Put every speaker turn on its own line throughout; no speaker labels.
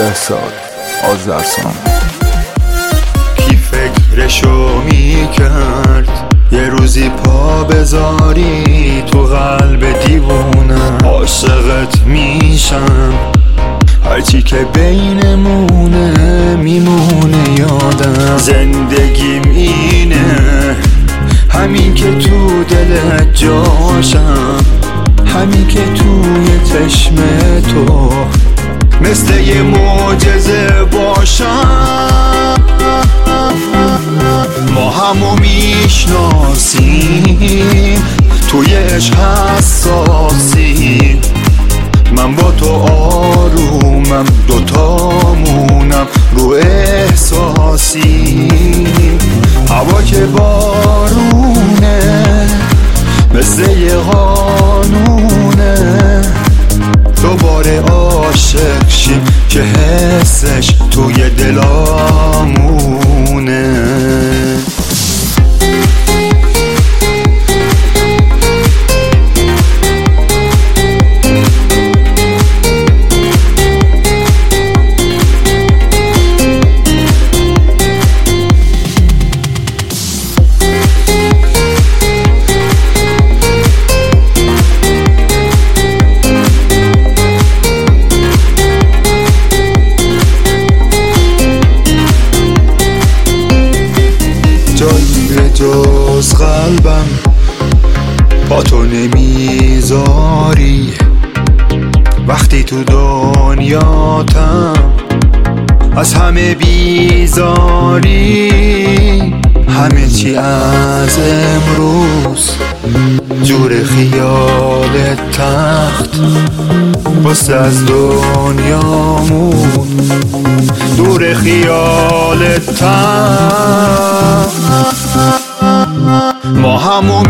بهزاد آذرسان.
کی فکرشو میکرد یه روزی پا بذاری تو قلب دیوونم؟ عاشقت میشم هرچی که بینمونه میمونه یادم. زندگیم اینه همین که تو دلت جاشم، همین که توی چشم تو مثل یه معجزه باشم. ما همو میشناسیم توی عشق حساسیم. من با تو آرومم دوتامونم رو احساسیم. هوا که بارونه مثل یه قانونه، دوباره عاشق شیم که حسش توی دلامونه. جز قلبم با تو نمیذاری، وقتی تو دنیاتم از همه بیزاری. همه چی از امروز جور خیال تخت، واسه از دنیامون دور خیال تخت. ما همو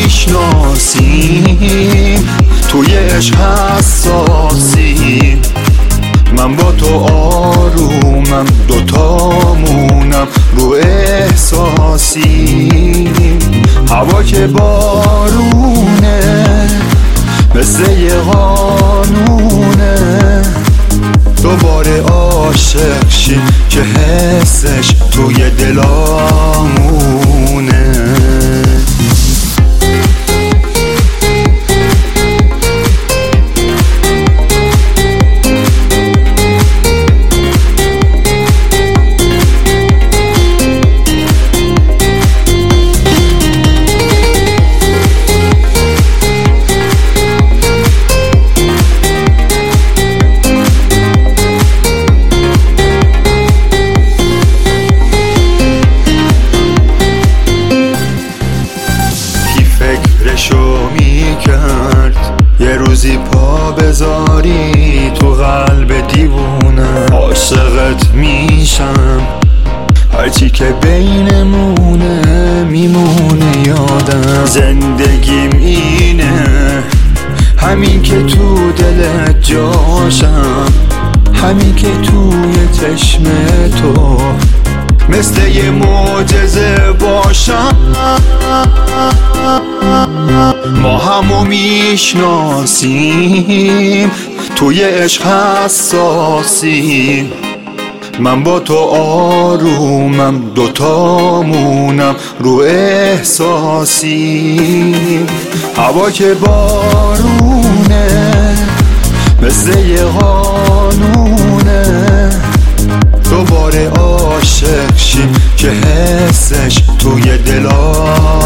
میشناسیم توی عشق حساسیم. من با تو آرومم دوتامونم رو احساسیم. هوا که بارونه مثل یه قانونه، دوباره عاشق شیم که حسش توی دلامونه. فکرشو میکرد یه روزی پا بذاری تو قلب دیوونم؟ عاشقت میشم هرچی که بینمونه میمونه یادم. زندگیم اینه همین که تو دلت جاشم، همین که توی چشم تو مثل یه معجزه باشم. ما همو میشناسیم توی عشق حساسیم. من با تو آرومم دوتامونم رو احساسیم. هوا که بارونه مثل یه قانونه، دوباره عاشق شیم که حسش توی دلام